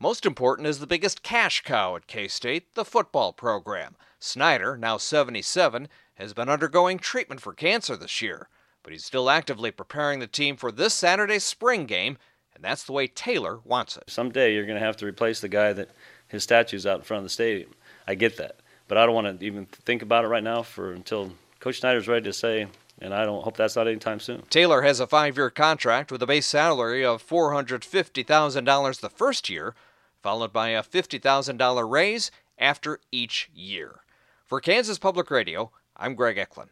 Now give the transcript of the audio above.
Most important is the biggest cash cow at K-State, the football program. Snyder, now 77, has been undergoing treatment for cancer this year, but he's still actively preparing the team for this Saturday's spring game, and that's the way Taylor wants it. Someday you're going to have to replace the guy that his statue's out in front of the stadium. I get that, but I don't want to even think about it right now until Coach Snyder's ready to say, and I don't hope that's not anytime soon. Taylor has a 5-year contract with a base salary of $450,000 the first year, followed by a $50,000 raise after each year. For Kansas Public Radio, I'm Greg Eklund.